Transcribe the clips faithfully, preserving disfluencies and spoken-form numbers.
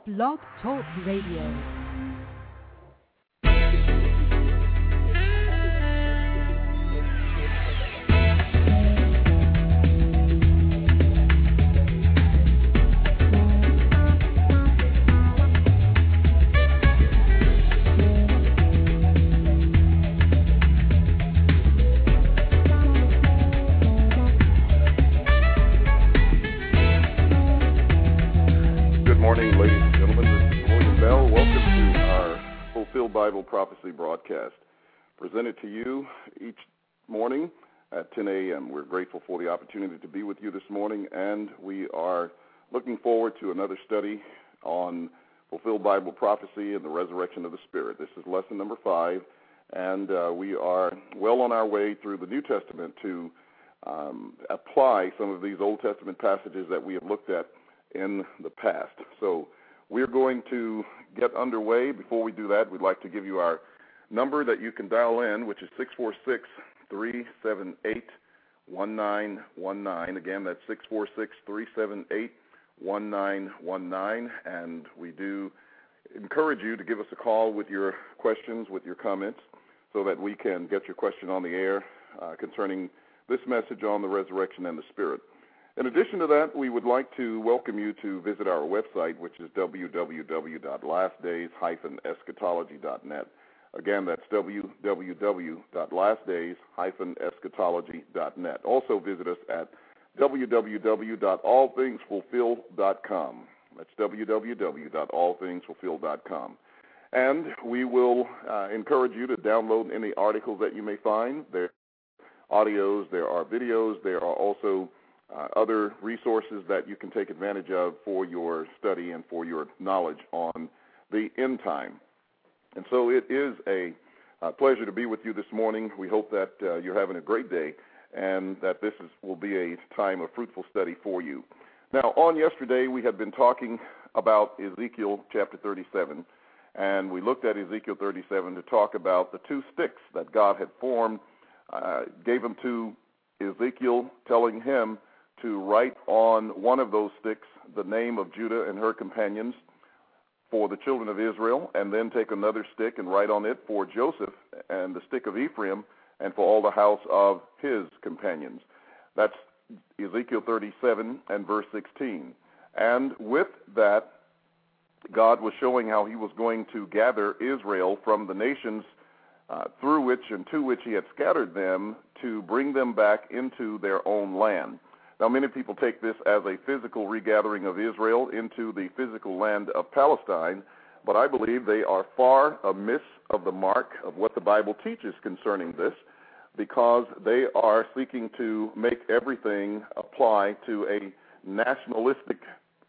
Blog Talk Radio. Bible Prophecy broadcast presented to you each morning at ten a.m. We're grateful for the opportunity to be with you this morning, and we are looking forward to another study on fulfilled Bible prophecy and the resurrection of the Spirit. This is lesson number five, and uh, we are well on our way through the New Testament to um, apply some of these Old Testament passages that we have looked at in the past. So we're going to get underway. Before we do that, we'd like to give you our number that you can dial in, which is six four six, three seven eight, one nine one nine. Again, that's six four six, three seven eight, one nine one nine. And we do encourage you to give us a call with your questions, with your comments, so that we can get your question on the air uh, concerning this message on the resurrection and the Spirit. In addition to that, we would like to welcome you to visit our website, which is w w w dot last days dash eschatology dot net. Again, that's w w w dot last days dash eschatology dot net. Also visit us at w w w dot all things fulfill dot com. That's w w w dot all things fulfill dot com. And we will uh, encourage you to download any articles that you may find. There are audios, there are videos, there are also Uh, other resources that you can take advantage of for your study and for your knowledge on the end time. And so it is a uh, pleasure to be with you this morning. We hope that uh, you're having a great day and that this is, will be a time of fruitful study for you. Now, on yesterday, we had been talking about Ezekiel chapter thirty-seven, and we looked at Ezekiel thirty-seven to talk about the two sticks that God had formed, uh, gave them to Ezekiel, telling him to write on one of those sticks the name of Judah and her companions for the children of Israel, and then take another stick and write on it for Joseph and the stick of Ephraim and for all the house of his companions. That's Ezekiel thirty-seven and verse sixteen. And with that, God was showing how he was going to gather Israel from the nations uh, through which and to which he had scattered them to bring them back into their own land. Now, many people take this as a physical regathering of Israel into the physical land of Palestine, but I believe they are far amiss of the mark of what the Bible teaches concerning this, because they are seeking to make everything apply to a nationalistic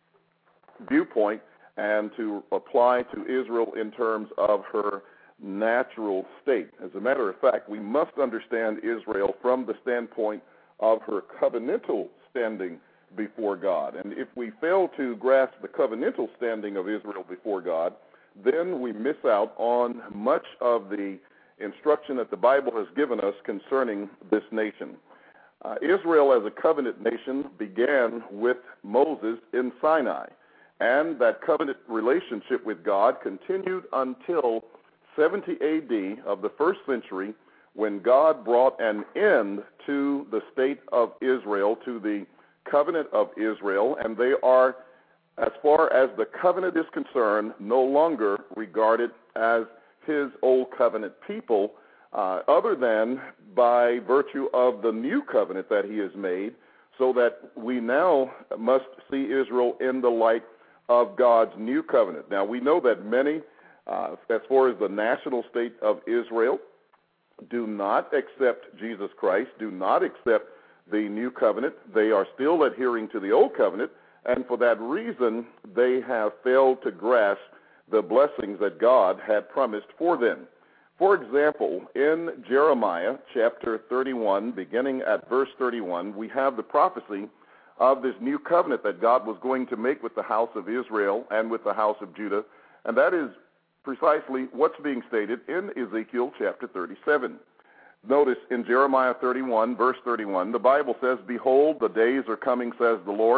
viewpoint and to apply to Israel in terms of her natural state. As a matter of fact, we must understand Israel from the standpoint of her covenantal standing before God. And if we fail to grasp the covenantal standing of Israel before God, then we miss out on much of the instruction that the Bible has given us concerning this nation. Uh, Israel as a covenant nation began with Moses in Sinai, and that covenant relationship with God continued until seventy A D of the first century, when God brought an end to the state of Israel, to the covenant of Israel, and they are, as far as the covenant is concerned, no longer regarded as his old covenant people, uh, other than by virtue of the new covenant that he has made, so that we now must see Israel in the light of God's new covenant. Now, we know that many, uh, as far as the national state of Israel, do not accept Jesus Christ, do not accept the new covenant. They are still adhering to the old covenant, and for that reason, they have failed to grasp the blessings that God had promised for them. For example, in Jeremiah chapter thirty-one, beginning at verse thirty-one, we have the prophecy of this new covenant that God was going to make with the house of Israel and with the house of Judah, and that is precisely what's being stated in Ezekiel chapter thirty-seven. Notice in Jeremiah thirty-one, verse thirty-one, the Bible says, "Behold, the days are coming, says the Lord,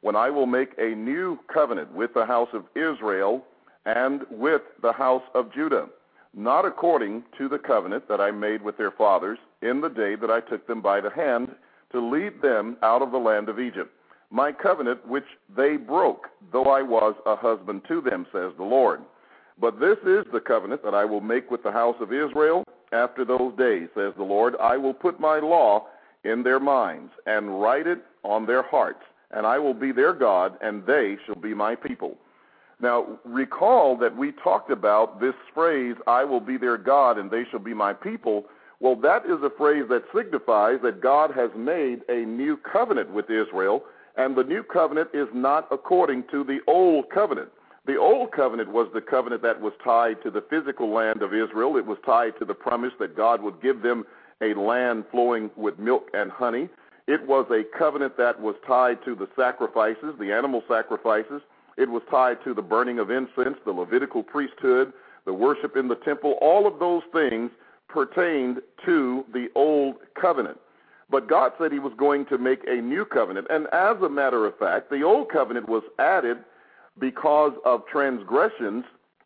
when I will make a new covenant with the house of Israel and with the house of Judah, not according to the covenant that I made with their fathers in the day that I took them by the hand to lead them out of the land of Egypt, my covenant which they broke, though I was a husband to them, says the Lord. But this is the covenant that I will make with the house of Israel after those days, says the Lord. I will put my law in their minds and write it on their hearts, and I will be their God, and they shall be my people. Now, recall that we talked about this phrase, I will be their God, and they shall be my people. Well, that is a phrase that signifies that God has made a new covenant with Israel, and the new covenant is not according to the old covenant. The old covenant was the covenant that was tied to the physical land of Israel. It was tied to the promise that God would give them a land flowing with milk and honey. It was a covenant that was tied to the sacrifices, the animal sacrifices. It was tied to the burning of incense, the Levitical priesthood, the worship in the temple. All of those things pertained to the old covenant. But God said he was going to make a new covenant. And as a matter of fact, the old covenant was added because of transgressions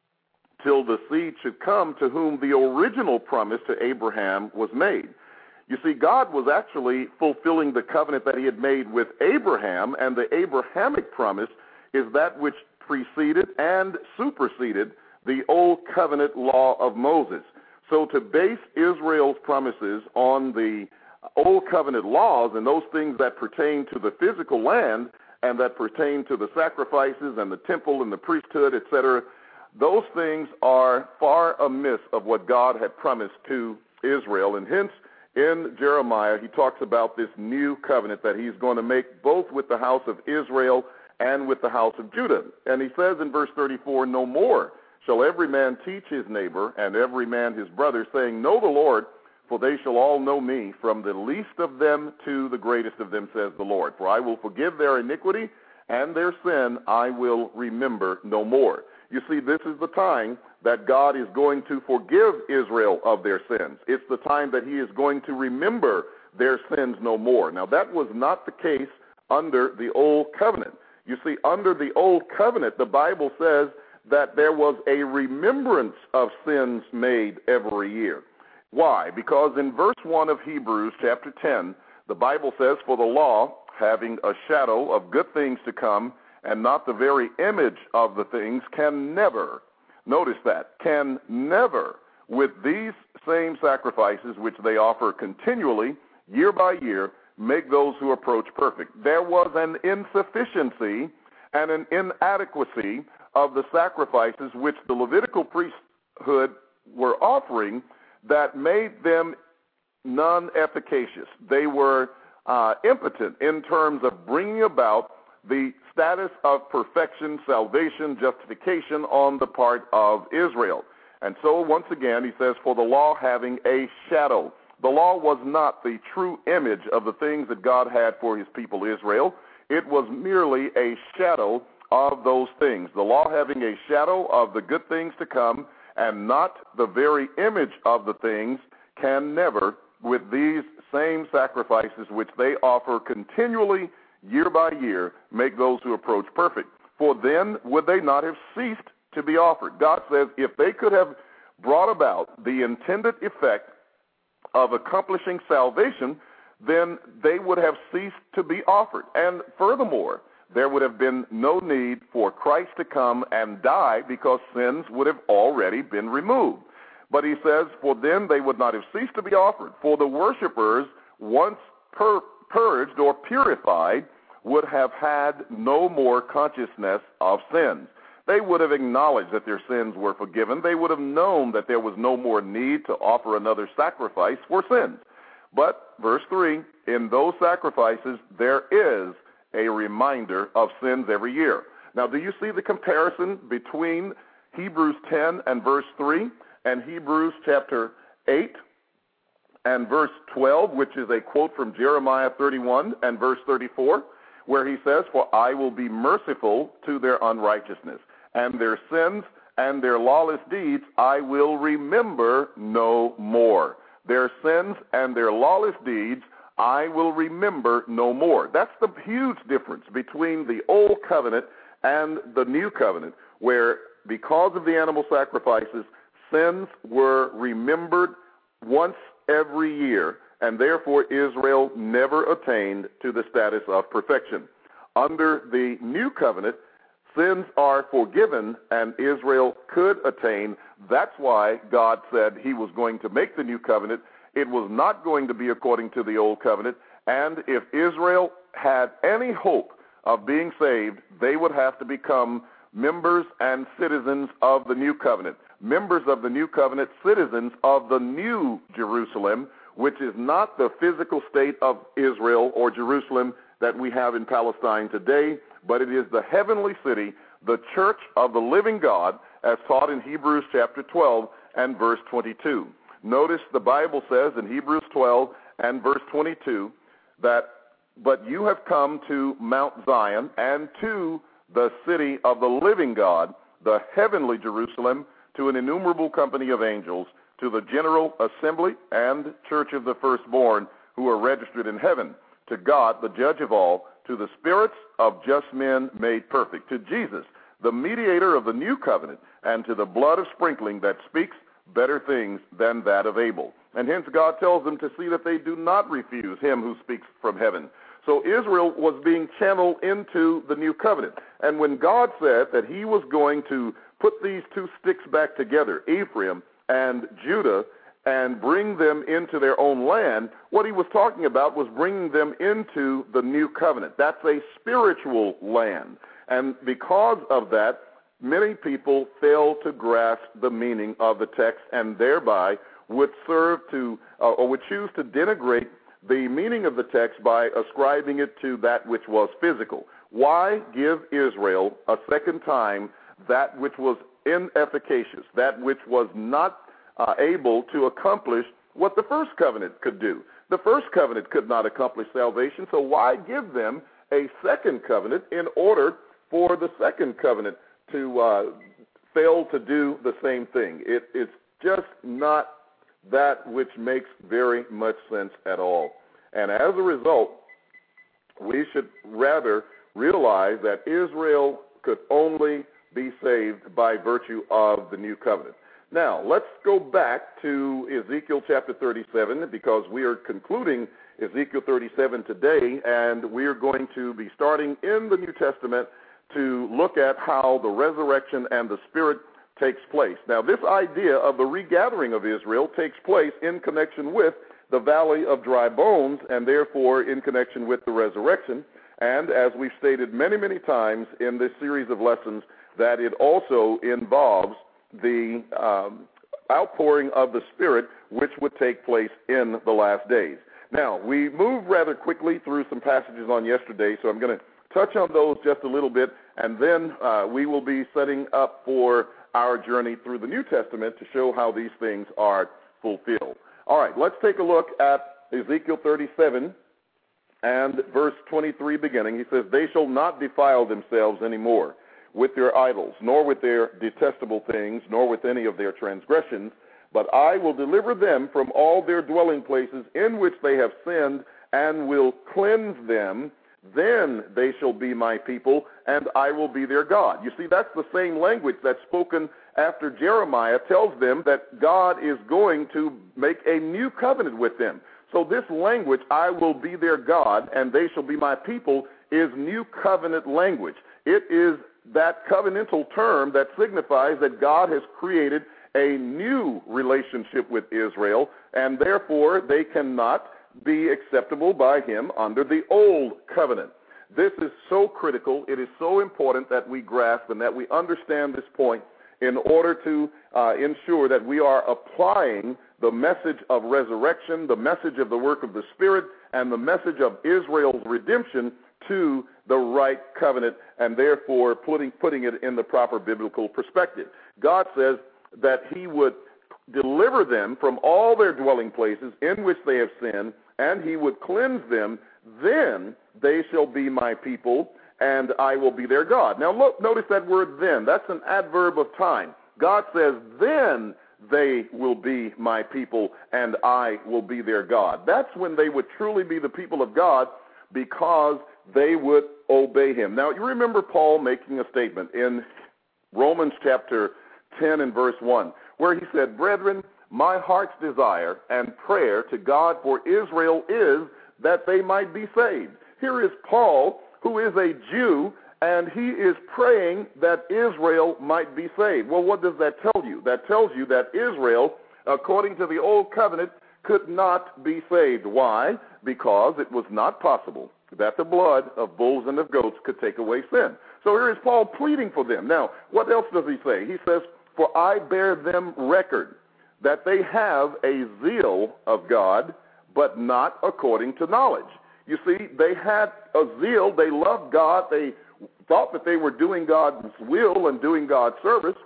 till the seed should come to whom the original promise to Abraham was made. You see, God was actually fulfilling the covenant that he had made with Abraham, and the Abrahamic promise is that which preceded and superseded the old covenant law of Moses. So to base Israel's promises on the old covenant laws and those things that pertain to the physical land and that pertain to the sacrifices and the temple and the priesthood, et cetera, those things are far amiss of what God had promised to Israel. And hence, in Jeremiah, he talks about this new covenant that he's going to make both with the house of Israel and with the house of Judah. And he says in verse thirty-four, no more shall every man teach his neighbor and every man his brother, saying, know the Lord, for they shall all know me, from the least of them to the greatest of them, says the Lord. For I will forgive their iniquity, and their sin I will remember no more. You see, this is the time that God is going to forgive Israel of their sins. It's the time that he is going to remember their sins no more. Now, that was not the case under the old covenant. You see, under the old covenant, the Bible says that there was a remembrance of sins made every year. Why? Because in verse one of Hebrews chapter ten, the Bible says, for the law, having a shadow of good things to come, and not the very image of the things, can never, notice that, can never, with these same sacrifices which they offer continually, year by year, make those who approach perfect. There was an insufficiency and an inadequacy of the sacrifices which the Levitical priesthood were offering that made them non-efficacious. They were uh, impotent in terms of bringing about the status of perfection, salvation, justification on the part of Israel. And so once again, he says, for the law having a shadow. The law was not the true image of the things that God had for his people Israel. It was merely a shadow of those things. The law having a shadow of the good things to come, and not the very image of the things, can never, with these same sacrifices which they offer continually, year by year, make those who approach perfect. For then would they not have ceased to be offered. God says if they could have brought about the intended effect of accomplishing salvation, then they would have ceased to be offered. And furthermore, there would have been no need for Christ to come and die, because sins would have already been removed. But he says, for then they would not have ceased to be offered. For the worshipers, once pur- purged or purified, would have had no more consciousness of sins. They would have acknowledged that their sins were forgiven. They would have known that there was no more need to offer another sacrifice for sins. But, verse three, in those sacrifices there is a reminder of sins every year. Now, do you see the comparison between Hebrews ten and verse three and Hebrews chapter eight and verse twelve, which is a quote from Jeremiah thirty-one and verse thirty-four, where he says, for I will be merciful to their unrighteousness, and their sins and their lawless deeds I will remember no more. Their sins and their lawless deeds I will remember no more. That's the huge difference between the old covenant and the new covenant, where because of the animal sacrifices, sins were remembered once every year, and therefore Israel never attained to the status of perfection. Under the new covenant, sins are forgiven, and Israel could attain. That's why God said he was going to make the new covenant. It was not going to be according to the old covenant, and if Israel had any hope of being saved, they would have to become members and citizens of the new covenant, members of the new covenant, citizens of the new Jerusalem, which is not the physical state of Israel or Jerusalem that we have in Palestine today, but it is the heavenly city, the church of the living God, as taught in Hebrews chapter twelve and verse twenty-two. Notice the Bible says in Hebrews twelve and verse twenty-two that, but you have come to Mount Zion and to the city of the living God, the heavenly Jerusalem, to an innumerable company of angels, to the general assembly and church of the firstborn who are registered in heaven, to God, the judge of all, to the spirits of just men made perfect, to Jesus, the mediator of the new covenant, and to the blood of sprinkling that speaks better things than that of Abel. And hence God tells them to see that they do not refuse him who speaks from heaven. So Israel was being channeled into the new covenant. And when God said that he was going to put these two sticks back together, Ephraim and Judah, and bring them into their own land, what he was talking about was bringing them into the new covenant. That's a spiritual land. And because of that, many people fail to grasp the meaning of the text and thereby would serve to, uh, or would choose to denigrate the meaning of the text by ascribing it to that which was physical. Why give Israel a second time that which was inefficacious, that which was not uh, able to accomplish what the first covenant could do? The first covenant could not accomplish salvation, so why give them a second covenant in order for the second covenant to uh, fail to do the same thing? It, it's just not that which makes very much sense at all. And as a result, we should rather realize that Israel could only be saved by virtue of the new covenant. Now, let's go back to Ezekiel chapter thirty-seven, because we are concluding Ezekiel thirty-seven today, and we are going to be starting in the New Testament to look at how the resurrection and the Spirit takes place. Now, this idea of the regathering of Israel takes place in connection with the valley of dry bones, and therefore in connection with the resurrection. And as we've stated many, many times in this series of lessons, that it also involves the um, outpouring of the Spirit, which would take place in the last days. Now, we moved rather quickly through some passages on yesterday, so I'm going to touch on those just a little bit, and then uh, we will be setting up for our journey through the New Testament to show how these things are fulfilled. All right, let's take a look at Ezekiel thirty-seven and verse twenty-three beginning. He says, they shall not defile themselves any more with their idols, nor with their detestable things, nor with any of their transgressions, but I will deliver them from all their dwelling places in which they have sinned, and will cleanse them. Then they shall be my people, and I will be their God. You see, that's the same language that's spoken after Jeremiah tells them that God is going to make a new covenant with them. So this language, I will be their God, and they shall be my people, is new covenant language. It is that covenantal term that signifies that God has created a new relationship with Israel, and therefore they cannot be acceptable by him under the old covenant. This is so critical. It is so important that we grasp and that we understand this point in order to uh, ensure that we are applying the message of resurrection, the message of the work of the Spirit, and the message of Israel's redemption to the right covenant, and therefore putting, putting it in the proper biblical perspective. God says that he would deliver them from all their dwelling places in which they have sinned, and he would cleanse them. Then they shall be my people, and I will be their God. Now look, notice that word then. That's an adverb of time. God says, then they will be my people and I will be their God. That's when they would truly be the people of God, because they would obey him. Now, you remember Paul making a statement in Romans chapter ten and verse one, where he said, "Brethren, my heart's desire and prayer to God for Israel is that they might be saved." Here is Paul, who is a Jew, and he is praying that Israel might be saved. Well, what does that tell you? That tells you that Israel, according to the Old Covenant, could not be saved. Why? Because it was not possible that the blood of bulls and of goats could take away sin. So here is Paul pleading for them. Now, what else does he say? He says, "For I bear them record that they have a zeal of God, but not according to knowledge." You see, they had a zeal. They loved God. They thought that they were doing God's will and doing God's service.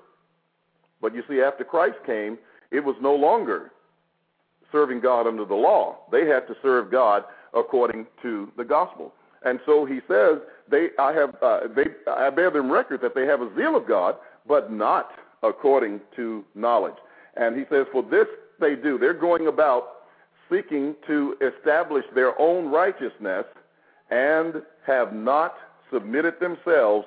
But you see, after Christ came, it was no longer serving God under the law. They had to serve God according to the gospel. And so he says, "They, I have, uh, they, I bear them record that they have a zeal of God, but not according to knowledge." And he says, "For this they do." They're going about seeking to establish their own righteousness and have not submitted themselves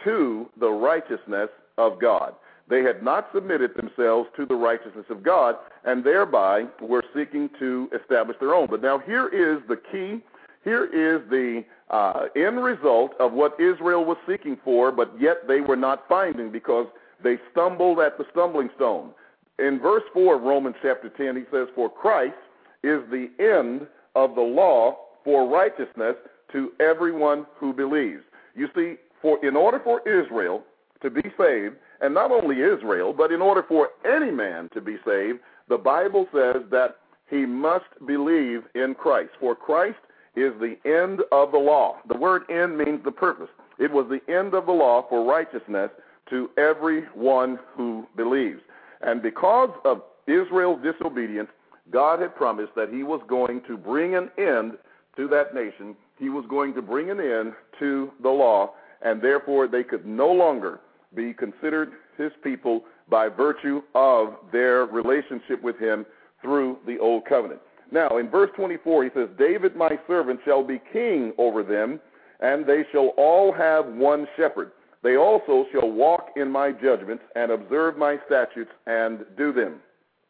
to the righteousness of God. They had not submitted themselves to the righteousness of God, and thereby were seeking to establish their own. But now here is the key. Here is the uh, end result of what Israel was seeking for, but yet they were not finding, because they stumbled at the stumbling stone. In verse four of Romans chapter ten, he says, "For Christ is the end of the law for righteousness to everyone who believes." You see, for in order for Israel to be saved, and not only Israel, but in order for any man to be saved, the Bible says that he must believe in Christ. For Christ is the end of the law. The word end means the purpose. It was the end of the law for righteousness to everyone who believes. And because of Israel's disobedience, God had promised that he was going to bring an end to that nation. He was going to bring an end to the law, and therefore they could no longer be considered his people by virtue of their relationship with him through the Old Covenant. Now, in verse twenty-four, he says, "David my servant shall be king over them, and they shall all have one shepherd. They also shall walk in my judgments and observe my statutes and do them."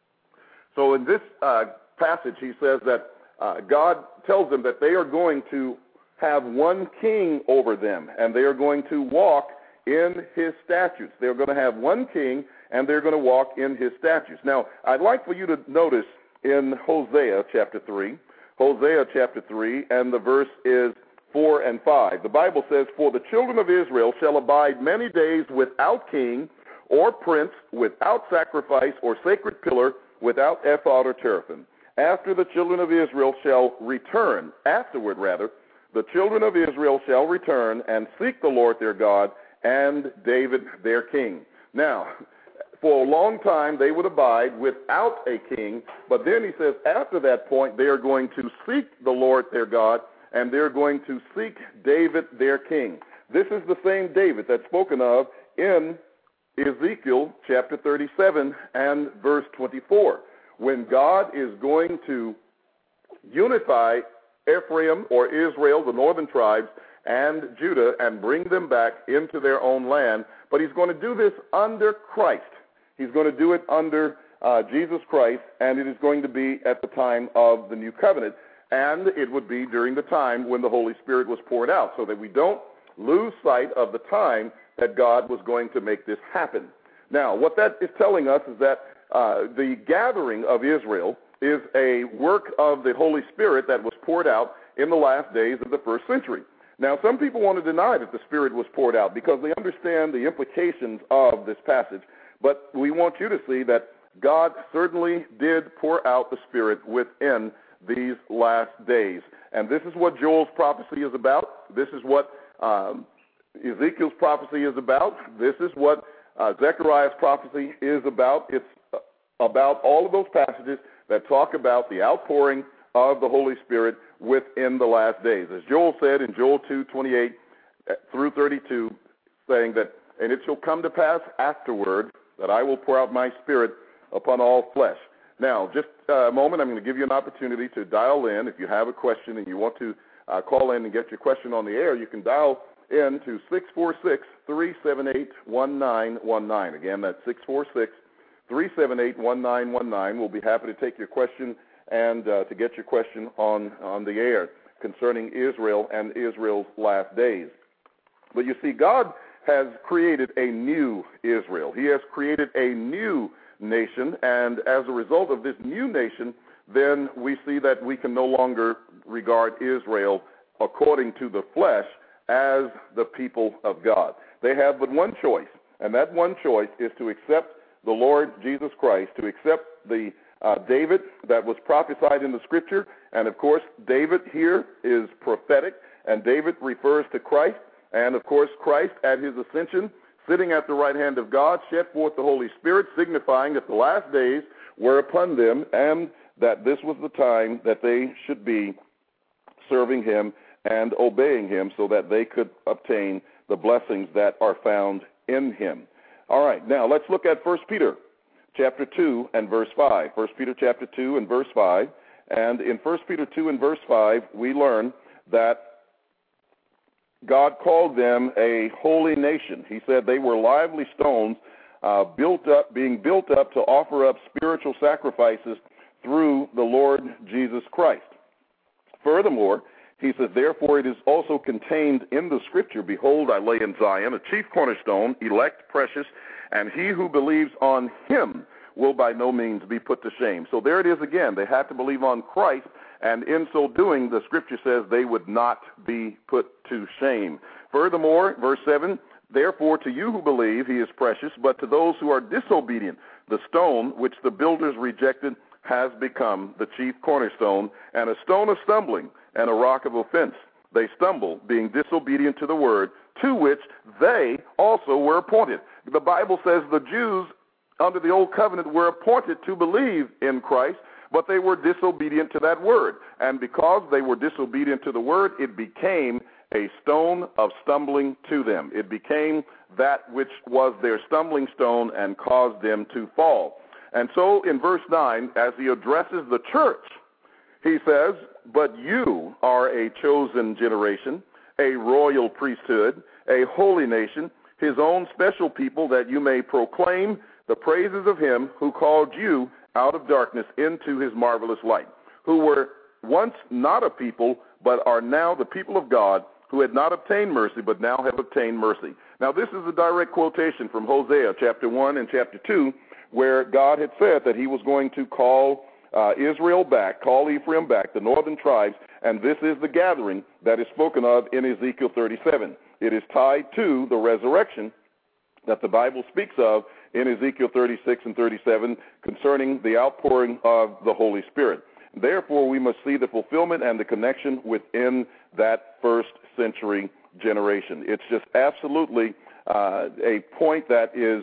So in this uh, passage, he says that uh, God tells them that they are going to have one king over them, and they are going to walk in his statutes. They're going to have one king, and they're going to walk in his statutes. Now, I'd like for you to notice in Hosea chapter three, Hosea chapter three, and the verse is four and five. The Bible says, "For the children of Israel shall abide many days without king or prince, without sacrifice or sacred pillar, without ephod or teraphim. After the children of Israel shall return," afterward rather, "the children of Israel shall return and seek the Lord their God and David their king." Now, for a long time they would abide without a king, but then he says after that point they are going to seek the Lord their God, and they're going to seek David their king. This is the same David that's spoken of in Ezekiel chapter thirty-seven and verse twenty-four, when God is going to unify Ephraim or Israel, the northern tribes, and Judah, and bring them back into their own land. But he's going to do this under Christ. He's going to do it under uh, Jesus Christ, and it is going to be at the time of the new covenant, and it would be during the time when the Holy Spirit was poured out, so that we don't lose sight of the time that God was going to make this happen. Now, what that is telling us is that uh, the gathering of Israel is a work of the Holy Spirit that was poured out in the last days of the first century. Now, some people want to deny that the Spirit was poured out because they understand the implications of this passage, but we want you to see that God certainly did pour out the Spirit within these last days. And this is what Joel's prophecy is about. This is what um, Ezekiel's prophecy is about. This is what uh, Zechariah's prophecy is about. It's about all of those passages that talk about the outpouring of the Holy Spirit within the last days. As Joel said in Joel two twenty-eight through thirty-two, saying that, "And it shall come to pass afterward that I will pour out my Spirit upon all flesh. Now, just a moment, I'm going to give you an opportunity to dial in. If you have a question and you want to uh, call in and get your question on the air, you can dial in to six four six, three seven eight, one nine one nine. Again, that's six four six, three seven eight, one nine one nine. We'll be happy to take your question and uh, to get your question on, on the air concerning Israel and Israel's last days. But you see, God has created a new Israel. He has created a new nation, and as a result of this new nation, then we see that we can no longer regard Israel according to the flesh as the people of God. They have but one choice, and that one choice is to accept the Lord Jesus Christ, to accept the uh, David that was prophesied in the Scripture. And, of course, David here is prophetic, and David refers to Christ. And, of course, Christ at his ascension, sitting at the right hand of God, shed forth the Holy Spirit, signifying that the last days were upon them and that this was the time that they should be serving him and obeying him so that they could obtain the blessings that are found in him. All right, now let's look at First Peter chapter two and verse five. First Peter chapter two and verse five. And in First Peter two and verse five, we learn that God called them a holy nation. He said they were lively stones uh, built up, being built up to offer up spiritual sacrifices through the Lord Jesus Christ. Furthermore, he says, therefore it is also contained in the Scripture, behold, I lay in Zion a chief cornerstone, elect, precious, and he who believes on him will by no means be put to shame. So there it is again. They have to believe on Christ, and in so doing, the Scripture says they would not be put to shame. Furthermore, verse seven, therefore to you who believe he is precious, but to those who are disobedient, the stone which the builders rejected has become the chief cornerstone, and a stone of stumbling and a rock of offense. They stumble, being disobedient to the word, to which they also were appointed. The Bible says the Jews under the Old Covenant were appointed to believe in Christ, but they were disobedient to that word. And because they were disobedient to the word, it became a stone of stumbling to them. It became that which was their stumbling stone and caused them to fall. And so in verse nine, as he addresses the church, he says, but you are a chosen generation, a royal priesthood, a holy nation, his own special people, that you may proclaim the praises of him who called you out of darkness into his marvelous light, who were once not a people, but are now the people of God, who had not obtained mercy, but now have obtained mercy. Now, this is a direct quotation from Hosea chapter one and chapter two, where God had said that he was going to call uh, Israel back, call Ephraim back, the northern tribes, and this is the gathering that is spoken of in Ezekiel thirty-seven. It is tied to the resurrection that the Bible speaks of in Ezekiel thirty-six and thirty-seven concerning the outpouring of the Holy Spirit. Therefore, we must see the fulfillment and the connection within that first century generation. It's just absolutely uh, a point that is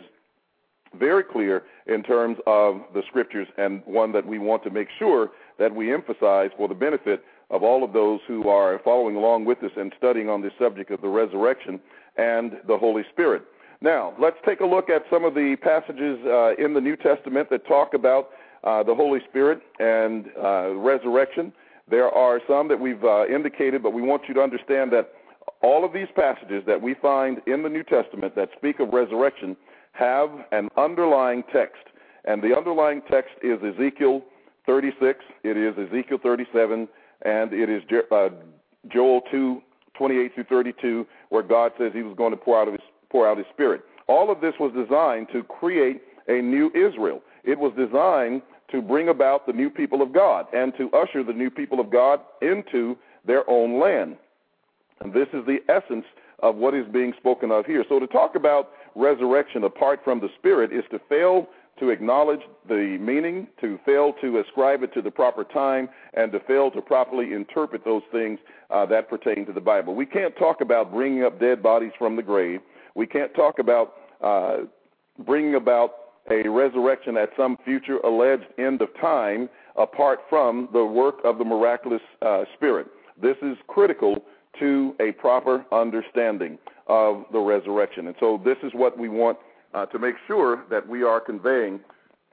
very clear in terms of the Scriptures, and one that we want to make sure that we emphasize for the benefit of all of those who are following along with us and studying on this subject of the resurrection and the Holy Spirit. Now, let's take a look at some of the passages uh, in the New Testament that talk about uh, the Holy Spirit and uh, resurrection. There are some that we've uh, indicated, but we want you to understand that all of these passages that we find in the New Testament that speak of resurrection have an underlying text, and the underlying text is Ezekiel thirty-six, it is Ezekiel thirty-seven, and it is uh, Joel two, twenty-eight through thirty-two, where God says he was going to pour out, of his, pour out his Spirit. All of this was designed to create a new Israel. It was designed to bring about the new people of God and to usher the new people of God into their own land. And this is the essence of what is being spoken of here. So to talk about resurrection apart from the Spirit is to fail to acknowledge the meaning, to fail to ascribe it to the proper time, and to fail to properly interpret those things uh, that pertain to the Bible. We can't talk about bringing up dead bodies from the grave. We can't talk about uh, bringing about a resurrection at some future alleged end of time apart from the work of the miraculous uh, Spirit. This is critical to a proper understanding of the resurrection. And so this is what we want uh, to make sure that we are conveying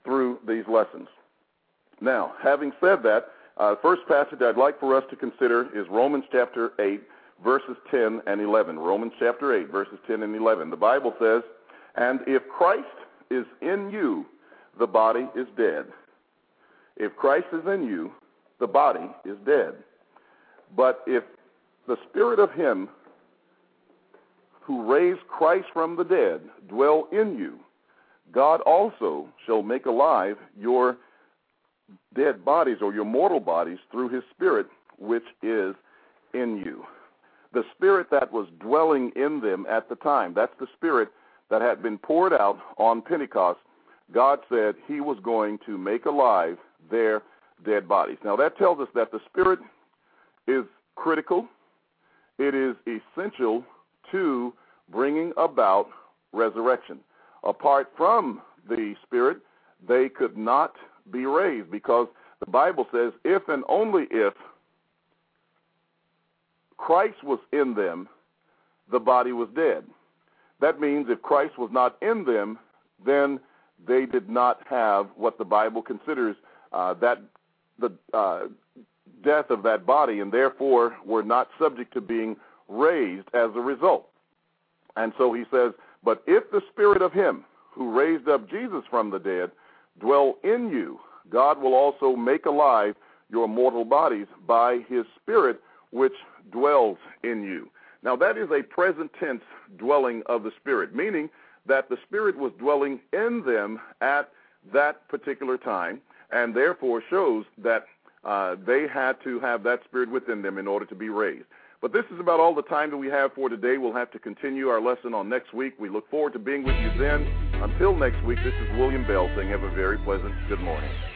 through these lessons. Now, having said that, uh, the first passage I'd like for us to consider is Romans chapter eight, verses ten and eleven. Romans chapter eight, verses ten and eleven. The Bible says, "And if Christ is in you, the body is dead. If Christ is in you, the body is dead. But if the spirit of him who raised Christ from the dead dwell in you, God also shall make alive your dead bodies or your mortal bodies through his spirit which is in you." The spirit that was dwelling in them at the time, that's the spirit that had been poured out on Pentecost. God said he was going to make alive their dead bodies. Now that tells us that the spirit is critical. It is essential to bringing about resurrection. Apart from the spirit, they could not be raised, because the Bible says if and only if Christ was in them, the body was dead. That means if Christ was not in them, then they did not have what the Bible considers uh, that the uh, death of that body, and therefore were not subject to being raised as a result. And so he says, but if the spirit of him who raised up Jesus from the dead dwell in you, God will also make alive your mortal bodies by his spirit which dwells in you. Now that is a present tense dwelling of the spirit, meaning that the spirit was dwelling in them at that particular time, and therefore shows that uh, they had to have that spirit within them in order to be raised. But this is about all the time that we have for today. We'll have to continue our lesson on next week. We look forward to being with you then. Until next week, this is William Bell saying have a very pleasant good morning.